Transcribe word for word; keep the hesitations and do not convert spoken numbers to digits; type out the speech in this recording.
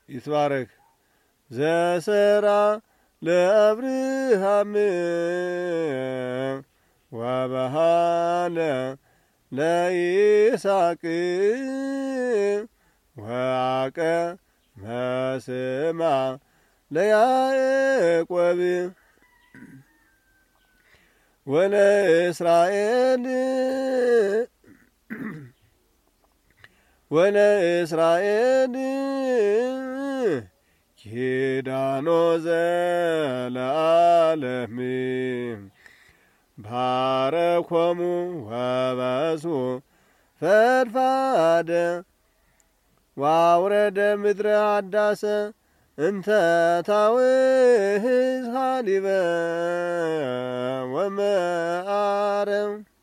ይትባረክ ዘሰራ ለአብርሃም ወበሃለ ለይስሐቅ ወአቀ መስማ ለያዕቆብ ወለእስራኤል ወለእስራኤል ኪዳኖ ዘለዓለም ባረኮሙ ወበሱ ፈድፋደ ዋውረደ ምድረ አዳሰ እንተ ታውህዝ ሀሊበ ወመዓረ